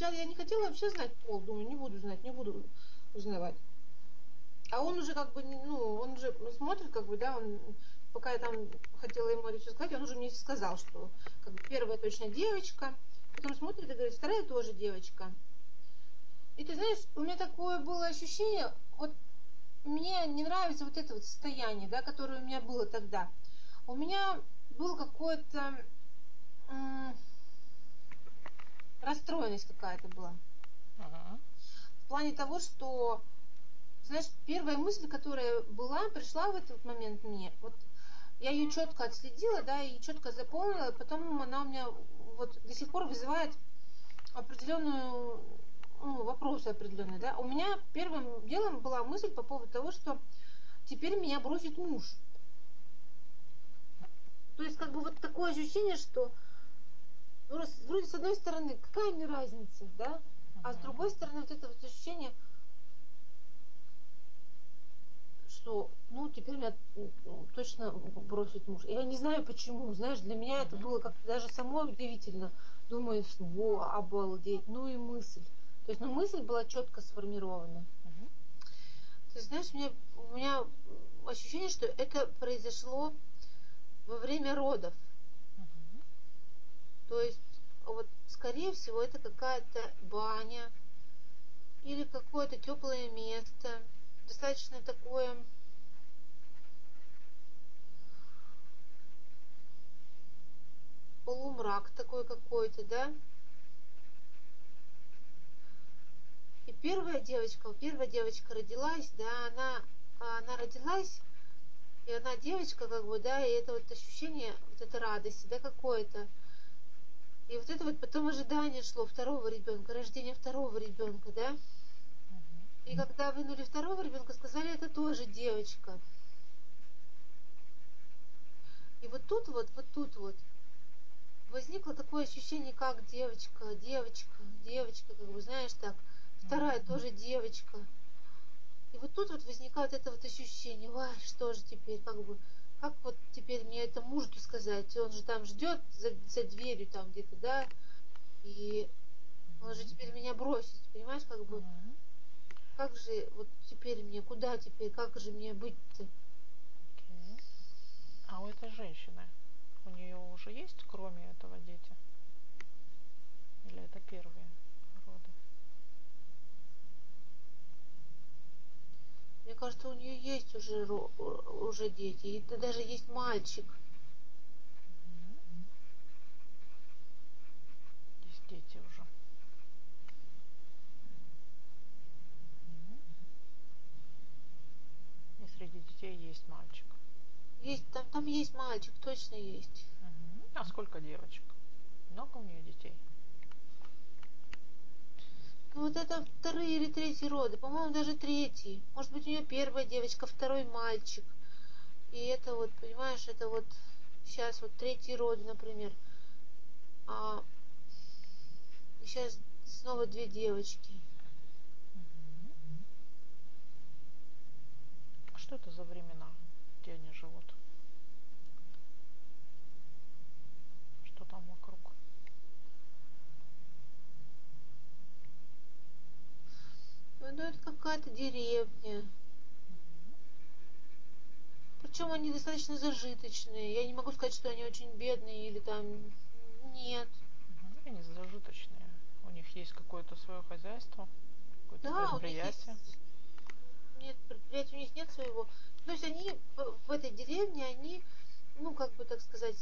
сначала я не хотела вообще знать пол, думаю, не буду знать, не буду узнавать. А он уже как бы, ну, он уже смотрит, как бы, да, он, пока я там хотела ему это все сказать, он уже мне сказал, что как бы, первая точно девочка, потом смотрит и говорит, вторая тоже девочка. И ты знаешь, у меня такое было ощущение, вот мне не нравится вот это вот состояние, да, которое у меня было тогда. У меня был какое-то расстроенность какая-то была. Ага. В плане того, что, знаешь, первая мысль, которая была, пришла в этот момент мне, вот я ее четко отследила, да, и четко запомнила, и потом она у меня вот до сих пор вызывает определенную, ну, вопросы определенные, да. У меня первым делом была мысль по поводу того, что теперь меня бросит муж. То есть, как бы вот такое ощущение, что вроде с одной стороны, какая мне разница, да, а с другой стороны, вот это вот ощущение, что, ну, теперь меня точно бросит муж. Я не знаю почему, знаешь, для меня это было как-то даже самой удивительно. Думаю, во, обалдеть, ну и мысль. То есть, ну, мысль была четко сформирована. Ты знаешь, у меня ощущение, что это произошло во время родов. То есть, вот, скорее всего, это какая-то баня или какое-то теплое место, достаточно такое, полумрак такой какой-то, да. И первая девочка родилась, да, она родилась, и она девочка, как бы, да, и это вот ощущение, вот этой радости, да, какое-то. И вот это вот потом ожидание шло второго ребенка, рождение второго ребенка, да. И когда вынули второго ребенка, сказали, это тоже девочка. И вот тут вот возникло такое ощущение, как девочка, девочка, девочка, как бы, знаешь, так, вторая тоже девочка. И вот тут вот возникает это вот ощущение, ой, что же теперь, как бы, как вот теперь мне это мужу сказать, он же там ждет за дверью там где-то, да, и он же теперь меня бросит, понимаешь, как бы, как же вот теперь мне, куда теперь, как же мне быть-то? Окей. А у этой женщины, у нее уже есть, кроме этого, дети? Или это первые роды? Мне кажется, у нее есть уже дети, и даже есть мальчик. Есть дети уже. И среди детей есть мальчик. Есть, там есть мальчик, точно есть. А сколько девочек? Много у нее детей? Ну вот это вторые или третьи роды, по-моему, даже третий. Может быть, у нее первая девочка, второй мальчик. И это вот, понимаешь, это вот сейчас вот третий роды, например. А сейчас снова две девочки. А что это за времена, где они живут? Что там вокруг? Ну это какая-то деревня. Причем они достаточно зажиточные. Я не могу сказать, что они очень бедные или там... Нет. Они зажиточные. У них есть какое-то свое хозяйство, какое-то Да, у них предприятие. есть... Нет, предприятия у них нет своего. То есть они в этой деревне, они, ну, как бы так сказать,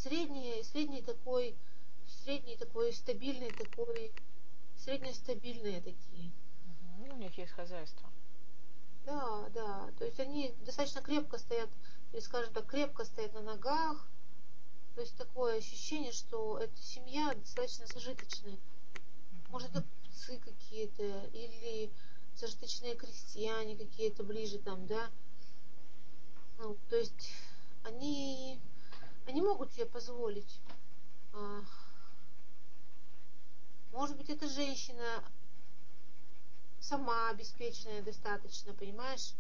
средний такой, стабильный такой, среднестабильные такие. У них есть хозяйство. Да, да. То есть они достаточно крепко стоят, или, скажем так, крепко стоят на ногах. То есть такое ощущение, что эта семья достаточно зажиточная. Может, это купцы какие-то, или зажиточные крестьяне какие-то ближе там, да. Ну, то есть они могут себе позволить. а, Может быть, эта женщина сама обеспеченная достаточно, понимаешь?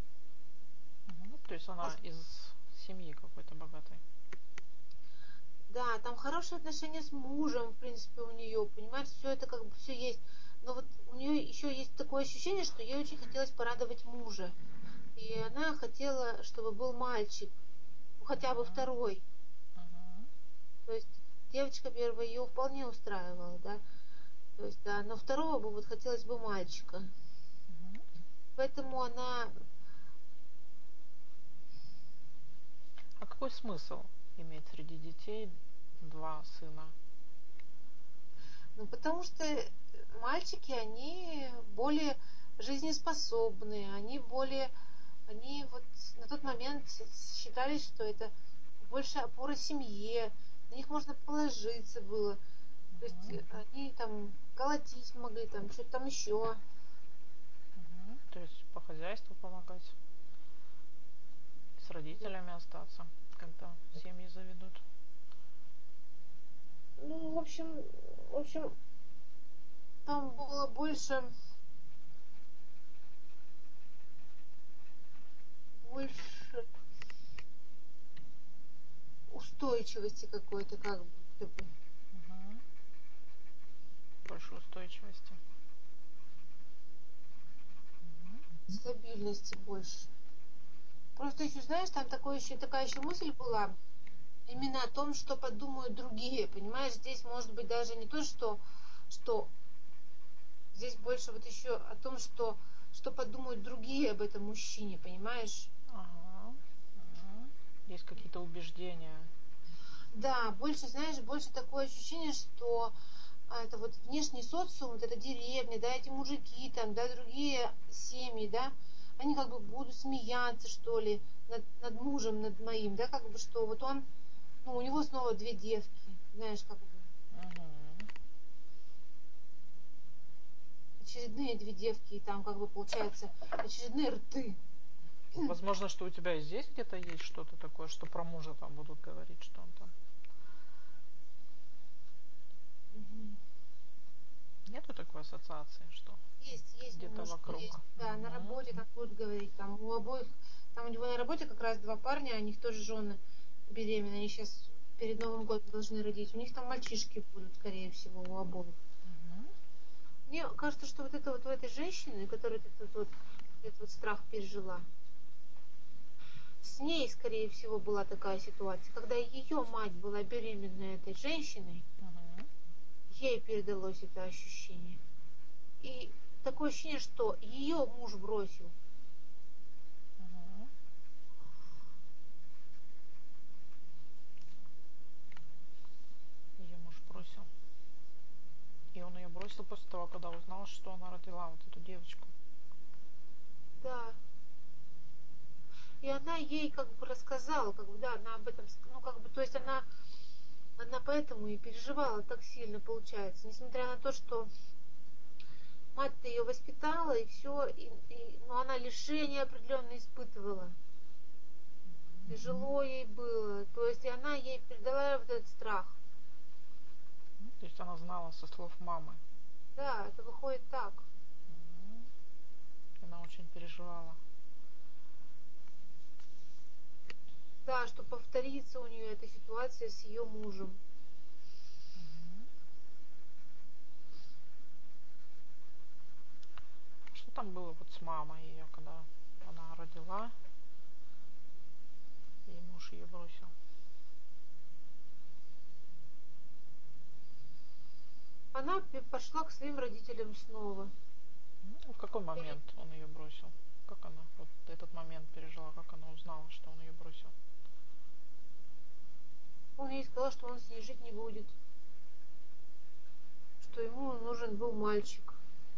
То есть она Может, из семьи какой-то богатой. Да, там хорошие отношения с мужем, в принципе, у нее, понимаешь, все это как бы все есть. Но вот у нее еще есть такое ощущение, что ей очень хотелось порадовать мужа. И она хотела, чтобы был мальчик, ну, хотя бы Мгм. второй. Мгм. То есть девочка первая ее вполне устраивала, да. То есть, да, но второго бы вот хотелось бы мальчика. Мгм. Поэтому она, А какой смысл иметь среди детей два сына? ну потому что мальчики, они более жизнеспособные, они более, они вот на тот момент считали, что это больше опора семье, на них можно положиться было. То есть Мгм. они там колотить могли, там что-то там еще. Мгм. То есть по хозяйству помогать, с Да. родителями остаться, когда семьи заведут. Ну, в общем, там было больше устойчивости какой-то, как будто бы, Мгм. Больше устойчивости. Мгм. стабильности больше. Просто еще, знаешь, там такая еще мысль была, именно о том, что подумают другие, понимаешь, здесь может быть даже не то, что здесь больше вот еще о том, что подумают другие об этом мужчине, понимаешь? Ага. Мгм. Есть какие-то убеждения. Да, больше, знаешь, больше такое ощущение, что это вот внешний социум, вот эта деревня, да, эти мужики там, да, другие семьи, да, они как бы будут смеяться, что ли, над мужем, над моим, да, как бы, что вот он, ну, у него снова две девки, знаешь, как бы, Мгм. очередные две девки, и там, как бы, получается, очередные рты. Возможно, что у тебя и здесь где-то есть что-то такое, что про мужа там будут говорить, что он там. Мгм. Нету такой ассоциации, что Есть где-то немножко, есть, вокруг. да, на Мгм. работе там будут говорить, там у обоих, там у него на работе как раз два парня, у них тоже жены беременные, они сейчас перед Новым годом должны родить, у них там мальчишки будут, скорее всего, у обоих. Мгм. Мне кажется, что вот это вот у этой женщины, которая этот вот страх пережила, с ней, скорее всего, была такая ситуация, когда ее мать была беременной этой женщиной, Мгм. ей передалось это ощущение. И такое ощущение, что ее муж бросил. Мгм. Ее муж бросил. И он ее бросил после того, когда узнал, что она родила вот эту девочку. Да. И она ей как бы рассказала, как бы, да, она об этом, ну, как бы, то есть она поэтому и переживала так сильно, получается, несмотря на то, что мать-то ее воспитала, и все, но она лишение определенно испытывала. Тяжело ей было. То есть и она ей передала вот этот страх. Ну, то есть она знала со слов мамы. Да, это выходит так. Мгм. Она очень переживала. Да, что повторится у нее эта ситуация с ее мужем. Мгм. Что там было вот с мамой ее, когда она родила, и муж ее бросил? Она пошла к своим родителям снова. Ну, в какой момент он ее бросил? Как она вот этот момент пережила, как она узнала, что он ее бросил? Он ей сказал, что он с ней жить не будет. Что ему нужен был мальчик.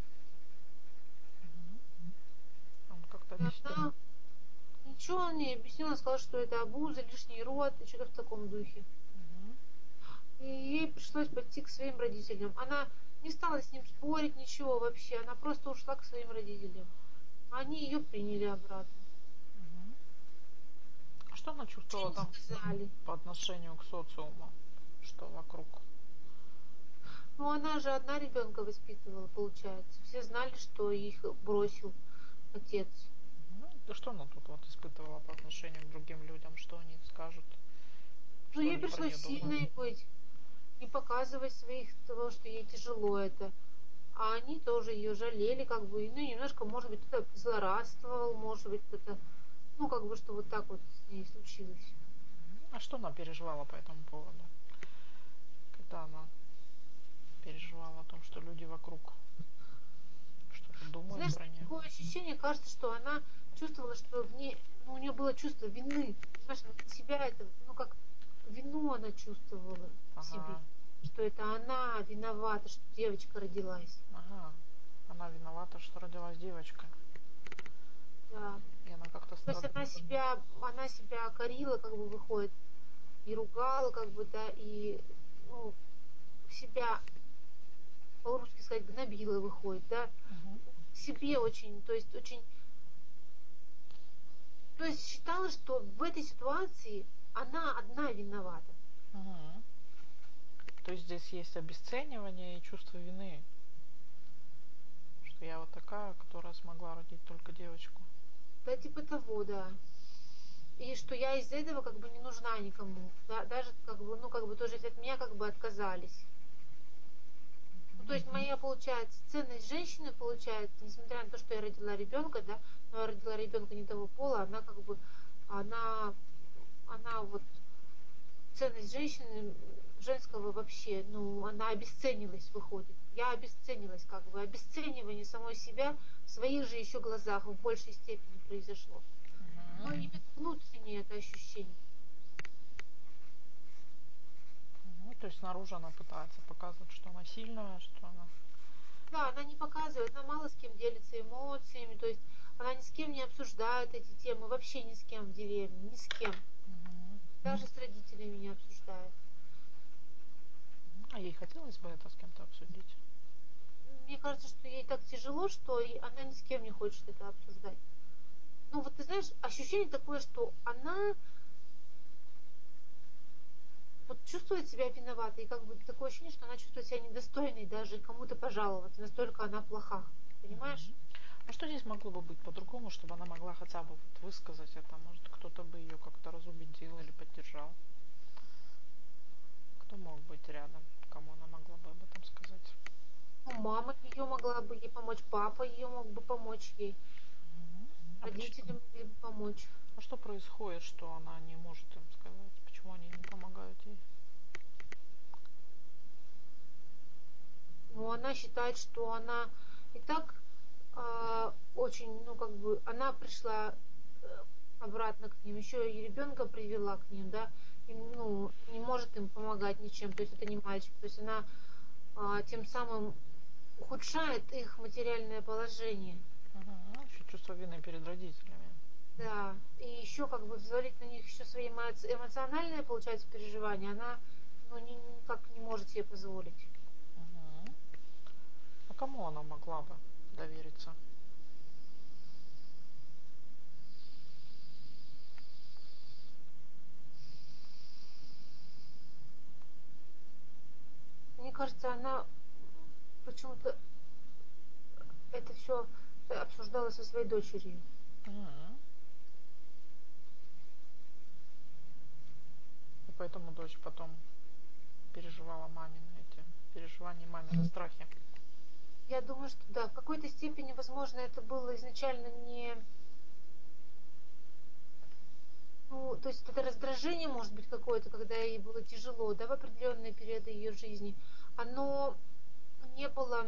Мгм. Он как-то И объяснил. она ничего он не объяснила, она сказала, что это абуза, лишний род и что-то в таком духе. Мгм. И ей пришлось пойти к своим родителям. Она не стала с ним спорить, ничего вообще. Она просто ушла к своим родителям. Они ее приняли обратно. Мгм. А что она Ничего чувствовала не там сказали. по отношению к социуму? Что вокруг? Ну, она же одна ребенка воспитывала, получается. Все знали, что их бросил отец. Ну, да что она тут вот испытывала по отношению к другим людям? Что они скажут? Ну, что ей они про пришлось нее думают. сильной быть, не показывать того, что ей тяжело это. А они тоже ее жалели, как бы, ну, немножко, может быть, кто-то злорадствовал, может быть, кто-то, ну, как бы, что вот так вот с ней случилось. А что она переживала по этому поводу? Когда она переживала о том, что люди вокруг что-то думают Знаешь, про нее? такое ощущение, кажется, что она чувствовала, что в ней, ну, у нее было чувство вины. Понимаешь, она на себя это, ну, как вину она чувствовала в себе. Ага, Что это она виновата, что девочка родилась. ага. Она виновата, что родилась девочка. Да. И она как-то То есть страдает. она себя корила, как бы выходит, и ругала, как бы, да, и, ну, себя, по-русски сказать, гнобила, выходит, да, Угу. себе очень, то есть считала, что в этой ситуации она одна виновата. Угу. То есть здесь есть обесценивание и чувство вины, что я вот такая, которая смогла родить только девочку. Да, типа того, да. И что я из-за этого как бы не нужна никому. Да, даже как бы, ну, как бы тоже от меня как бы отказались. Ну, то есть моя, получается, ценность женщины, получается, несмотря на то, что я родила ребенка, да, но я родила ребенка не того пола, она как бы, она, она вот, ценность женщины, женского вообще, ну, она обесценилась, выходит. Я обесценилась, как бы, обесценивание самой себя в своих же еще глазах в большей степени произошло. Угу. Но именно внутреннее это ощущение. Угу. То есть снаружи она пытается показывать, что она сильная, что она... Да, она не показывает, она мало с кем делится эмоциями, то есть она ни с кем не обсуждает эти темы, вообще ни с кем в деревне, ни с кем. Угу. Даже с родителями не обсуждает. А ей хотелось бы это с кем-то обсудить? Мне кажется, что ей так тяжело, что она ни с кем не хочет это обсуждать. Ну вот ты знаешь, ощущение такое, что она вот чувствует себя виноватой, и как бы такое ощущение, что она чувствует себя недостойной даже кому-то пожаловаться, настолько она плоха, понимаешь? Угу. А что здесь могло бы быть по-другому, чтобы она могла хотя бы вот высказать это? Может, кто-то бы ее как-то разубедил или поддержал? Кто мог быть рядом, кому она могла бы об этом сказать? Ну, мама ее могла бы ей помочь, папа ее мог бы помочь ей, Угу. родители могли бы помочь. А что происходит, что она не может им сказать? Почему они не помогают ей? Ну, она считает, что она и так очень, ну, как бы, она пришла обратно к ним, еще и ребенка привела к ним, да, и, ну, не может им помогать ничем, то есть это не мальчик, то есть она тем самым ухудшает их материальное положение. Угу. Еще чувство вины перед родителями. Да, и еще как бы взвалить на них еще свои эмоциональные, получается, переживания, она, ну, никак не может себе позволить. Угу. А кому она могла бы довериться? Мне кажется, она почему-то это все обсуждала со своей дочерью. Угу. И поэтому дочь потом переживала мамины эти переживания, мамины страхи. Я думаю, что да, в какой-то степени, возможно, это было изначально не... Ну, то есть это раздражение, может быть, какое-то, когда ей было тяжело, да, в определенные периоды ее жизни. Оно не было...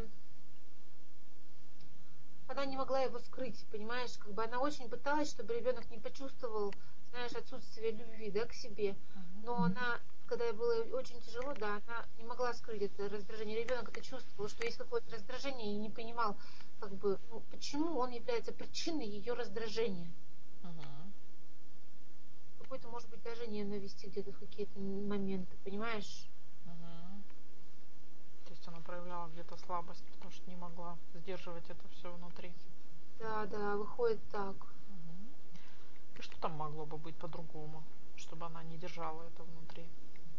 Она не могла его скрыть, понимаешь? Как бы она очень пыталась, чтобы ребенок не почувствовал, знаешь, отсутствие любви, да, к себе. Угу. Но она, когда ей было очень тяжело, да, она не могла скрыть это раздражение. Ребенок это чувствовал, что есть какое-то раздражение и не понимал, как бы, ну, почему он является причиной ее раздражения. Угу. Какой-то, может быть, даже ненависти где-то в какие-то моменты, понимаешь? Угу. То есть она проявляла где-то слабость, потому что не могла сдерживать это все внутри. Да, да, выходит так. Угу. И что там могло бы быть по-другому, чтобы она не держала это внутри?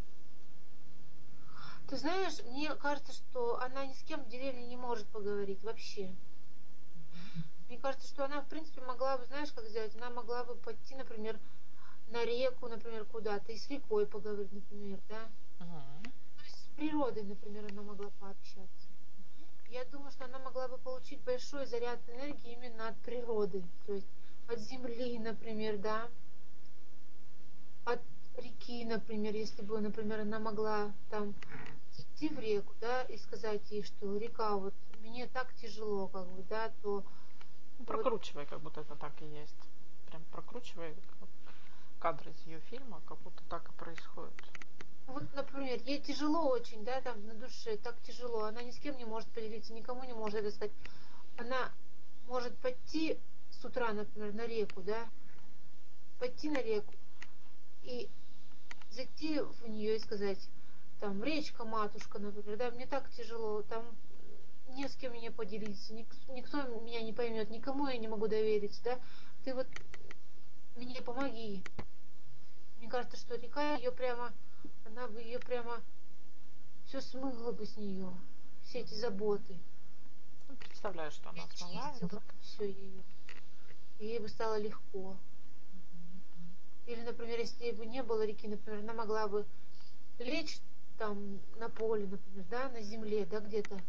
Ты знаешь, мне кажется, что она ни с кем в деревне не может поговорить вообще. Угу. Мне кажется, что она, в принципе, могла бы, знаешь, как сделать? Она могла бы пойти, например, на реку, например, куда-то, и с рекой поговорить, например, да. Мгм. То есть с природой, например, она могла пообщаться. Я думаю, что она могла бы получить большой заряд энергии именно от природы, то есть от земли, например, да, от реки, например, если бы, например, она могла там идти в реку, да, и сказать ей, что река, вот мне так тяжело, как бы, да, то Ну, вот, прокручивай, как будто это так и есть. Прям прокручивай кадры из ее фильма, как будто так и происходит. вот, например, ей тяжело очень, да, там на душе, так тяжело, она ни с кем не может поделиться, никому не может это сказать. Она может пойти с утра, например, на реку, да, пойти на реку и зайти в нее и сказать, там, речка, матушка, например, да, мне так тяжело, там не с кем мне поделиться, никто меня не поймет, никому я не могу довериться, да, ты вот мне помоги. Мне кажется, что река ее прямо, она бы ее прямо все смыла бы с нее, все эти заботы, Ну, представляю, что и она смывает. очистила бы все ее, и ей бы стало легко. Или, например, если бы не было реки, например, она могла бы лечь там на поле, например, да, на земле, да, где-то,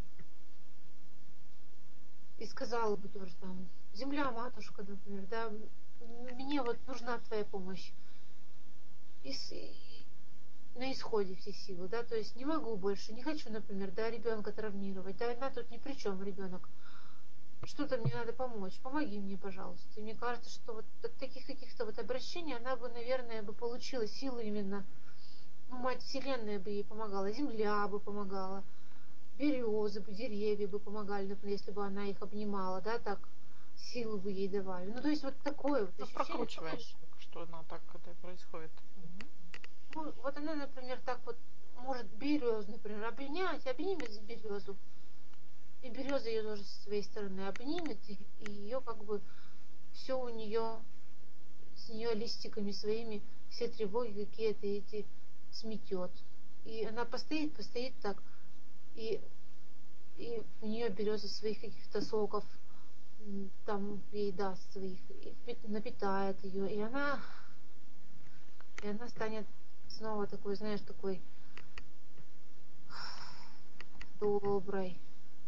и сказала бы тоже там, земля, матушка, например, да, мне вот нужна твоя помощь. И на исходе все силы, да, то есть не могу больше, не хочу, например, да, ребенка травмировать, да, она тут ни при чем, ребенок. Что-то мне надо помочь, помоги мне, пожалуйста. И мне кажется, что вот от таких каких-то вот обращений она бы, наверное, бы получила силу именно, ну, мать Вселенная бы ей помогала, земля бы помогала, березы бы, деревья бы помогали, например, если бы она их обнимала, да, так, силу бы ей давали. Ну, то есть вот такое вот Ну, ощущение, прокручивай, понимаешь? что она так это и происходит. Мгм. Ну, вот она, например, так вот может березу, например, обнять, обнимет березу, и береза ее тоже со своей стороны обнимет, и ее как бы все у нее, с нее листиками своими все тревоги какие-то эти сметет. И она постоит, постоит так, и, и у нее береза своих каких-то соков там ей даст своих, и напитает ее, и она станет снова такой, знаешь, такой доброй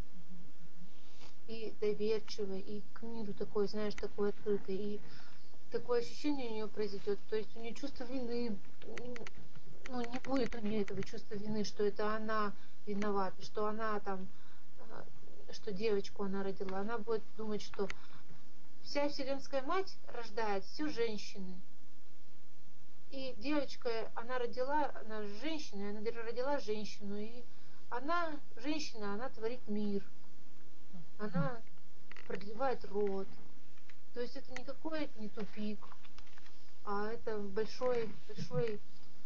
и доверчивой, и к миру такой, знаешь, такой открытой. И такое ощущение у нее произойдет. То есть у нее чувство вины, ну, не будет у нее этого чувства вины, что это она виновата, что она там, что девочку она родила. Она будет думать, что вся Вселенская Мать рождает все женщины. И девочка, она родила, она женщина, она родила женщину, и она, женщина, она творит мир, она продлевает род. То есть это никакой не тупик, а это большой, большой,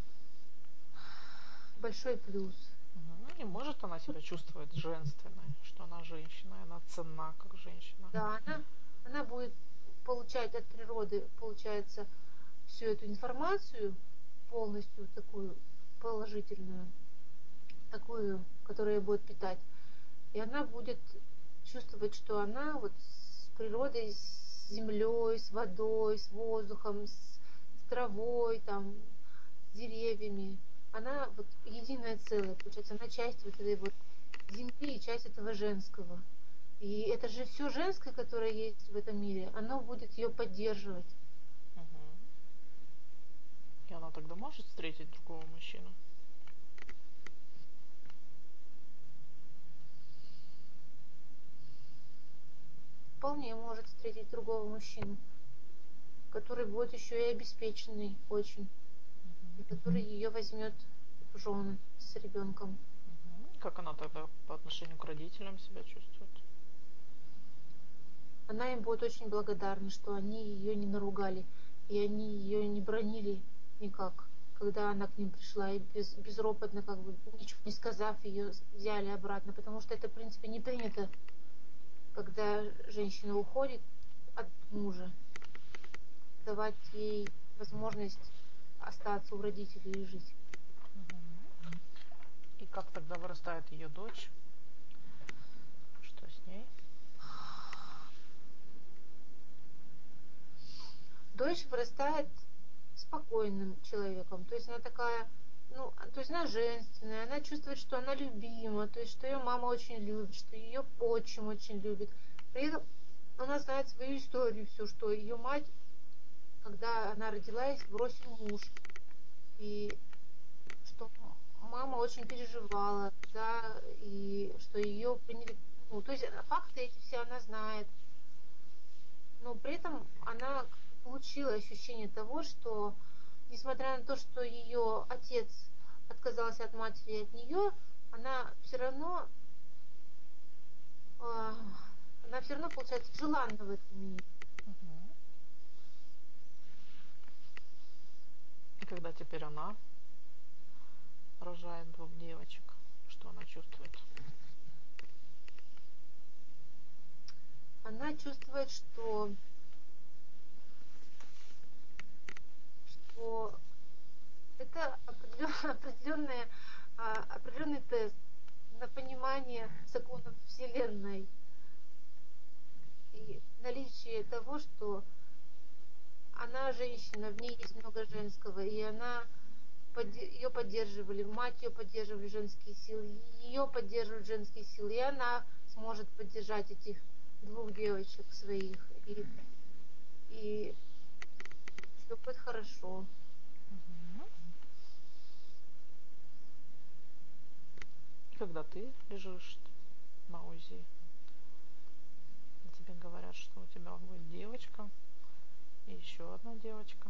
большой плюс. Мгм. И может она себя чувствовать женственной, что она женщина, и она ценна как женщина. Да, она будет получать от природы, получается, всю эту информацию полностью такую положительную, такую, которая будет питать. И она будет чувствовать, что она вот с природой, с землей, с водой, с воздухом, с травой, там, с деревьями, она вот единое целое, получается, она часть вот этой вот земли и часть этого женского. И это же все женское, которое есть в этом мире, оно будет ее поддерживать. Мгм. И она тогда может встретить другого мужчину. Вполне может встретить другого мужчину, который будет еще и обеспеченный очень, и Мгм. который ее возьмет в жены с ребенком. Мгм. Как она тогда по отношению к родителям себя чувствует? Она им будет очень благодарна, что они ее не наругали, и они ее не бронили никак, когда она к ним пришла, и безропотно, как бы ничего не сказав, ее взяли обратно, потому что это, в принципе, не принято, когда женщина уходит от мужа, давать ей возможность остаться у родителей и жить. Мгм. И как тогда вырастает ее дочь? Что с ней? Дочь вырастает спокойным человеком. То есть она такая, ну, то есть она женственная, она чувствует, что она любима, то есть что ее мама очень любит, что ее отчим очень любит. При этом она знает свою историю всю, что ее мать, когда она родилась, бросил муж. И что мама очень переживала, да, и что ее приняли, ну, то есть факты эти все она знает, но при этом она получила ощущение того, что несмотря на то, что ее отец отказался от матери и от нее, она все равно, а, она все равно, получается, желанна в этом мире. Мгм. И когда теперь она рожает двух девочек, что она чувствует? Она чувствует, что это определенный тест на понимание законов Вселенной и наличие того, что она женщина, в ней есть много женского, и ее поддерживали, мать ее поддерживали женские силы, ее поддерживают женские силы, и она сможет поддержать этих двух девочек своих, и все будет хорошо. Мгм. И когда ты лежишь на УЗИ, и тебе говорят, что у тебя будет девочка и еще одна девочка.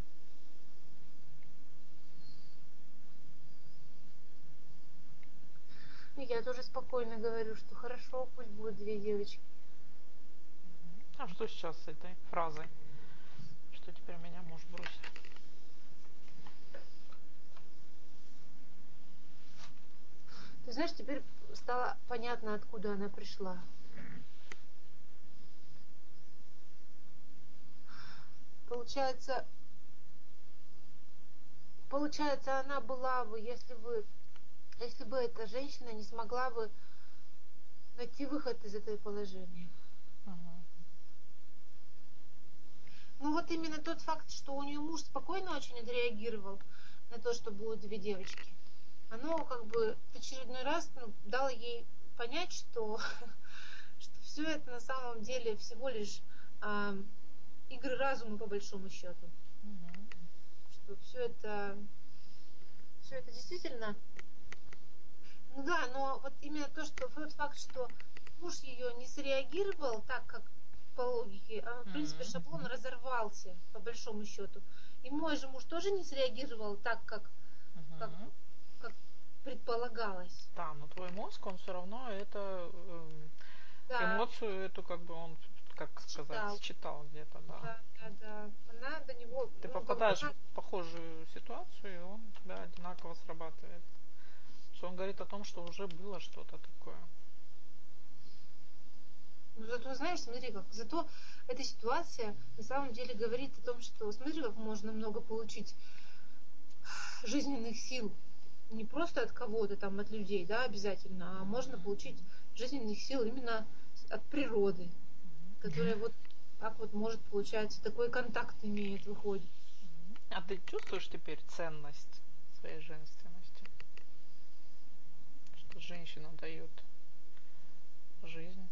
И я тоже спокойно говорю, что хорошо, пусть будут две девочки. А что сейчас с этой фразой? Что теперь меня муж бросит? Ты знаешь, теперь стало понятно, откуда она пришла. Получается, она была бы, если бы эта женщина не смогла бы найти выход из этого положения. Мгм. Ну вот именно тот факт, что у нее муж спокойно очень отреагировал на то, что будут две девочки, оно как бы в очередной раз, ну, дало ей понять, что, что все это на самом деле всего лишь игры разума по большому счету. Мгм. Что все это действительно, ну да, но вот именно тот факт, что муж ее не среагировал так, как по логике, в принципе, Мгм. шаблон разорвался, по большому счету. И мой же муж тоже не среагировал так, как, Мгм. как предполагалось. Да, но твой мозг, он все равно это Да, эмоцию эту как бы он, как сказать, считал. считал где-то, да. Да, да, да. Она до него, Ты ну, как бы попадаешь она, в похожую ситуацию, и он у тебя одинаково срабатывает. Что он говорит о том, что уже было что-то такое. ну, зато, знаешь, смотри, зато эта ситуация на самом деле говорит о том, что, смотри, как можно много получить жизненных сил. Не просто от кого-то там, от людей, да, обязательно, а можно Мгм. получить жизненных сил именно от природы, которая вот так вот может, получается, такой контакт имеет, выходит. А ты чувствуешь теперь ценность своей женственности? Что женщина дает жизнь?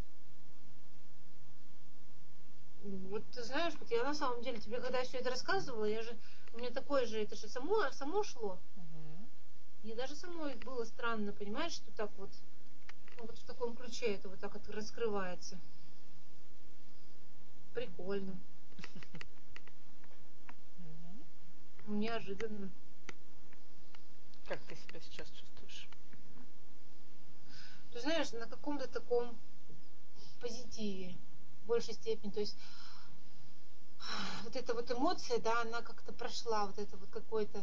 Вот ты знаешь, вот я на самом деле тебе, когда все это рассказывала, у меня такое же, это же само шло. Мгм. Мне даже самой было странно, понимаешь, что так вот, ну вот в таком ключе это вот так вот раскрывается. Прикольно, Мгм. неожиданно. Как ты себя сейчас чувствуешь? Ты знаешь, на каком-то таком позитиве в большей степени. То есть вот эта вот эмоция, да, она как-то прошла, вот это вот какое-то,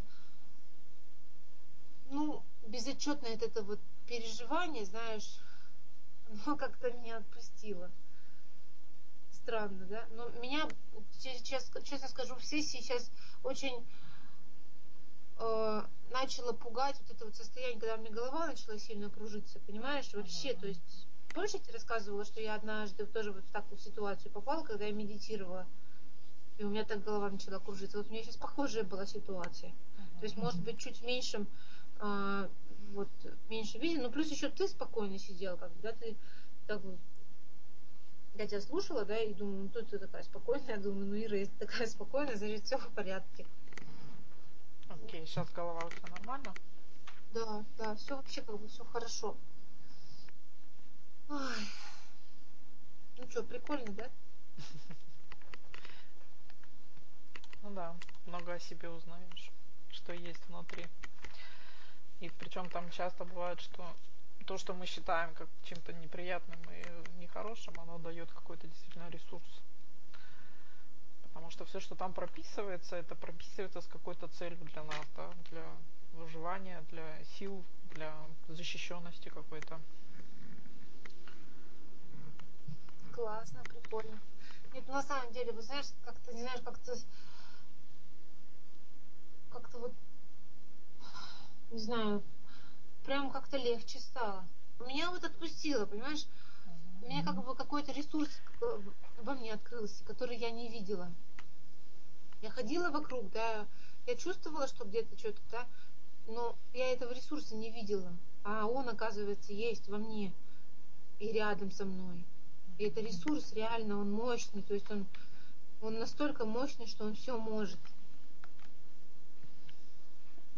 ну, безотчетное это вот переживание, знаешь, оно как-то меня отпустило. Странно, да? Но меня, сейчас, честно скажу, в сессии сейчас очень начало пугать вот это вот состояние, когда у меня голова начала сильно кружиться, понимаешь? Вообще, то Мгм. есть, помнишь, я тебе рассказывала, что я однажды тоже вот в такую ситуацию попала, когда я медитировала? И у меня так голова начала кружиться. Вот у меня сейчас похожая была ситуация. То есть, может быть, чуть в меньшем, вот, меньше виде, но плюс еще ты спокойно сидел, как бы, да, ты так вот, я тебя слушала, да, и думаю, ну тут ты такая спокойная, думаю, ну Ира, если ты такая спокойная, значит все в порядке. Окей, сейчас голова у тебя нормально? Да, да, все вообще как бы все хорошо. Ой, ну что, прикольно, да? Ну да, много о себе узнаешь, что есть внутри. И причем там часто бывает, что то, что мы считаем как чем-то неприятным и нехорошим, оно дает какой-то действительно ресурс. Потому что все, что там прописывается, это прописывается с какой-то целью для нас, да, для выживания, для сил, для защищенности какой-то. Классно, прикольно. Нет, ну, на самом деле, вы знаешь, как-то, не знаешь, как-то вот, не знаю, прям как-то легче стало. Меня вот отпустило, понимаешь? У меня как бы какой-то ресурс во мне открылся, который я не видела. Я ходила вокруг, да, я чувствовала, что где-то что-то, да, но я этого ресурса не видела. А он, оказывается, есть во мне и рядом со мной. И это ресурс реально, он мощный, то есть он настолько мощный, что он все может.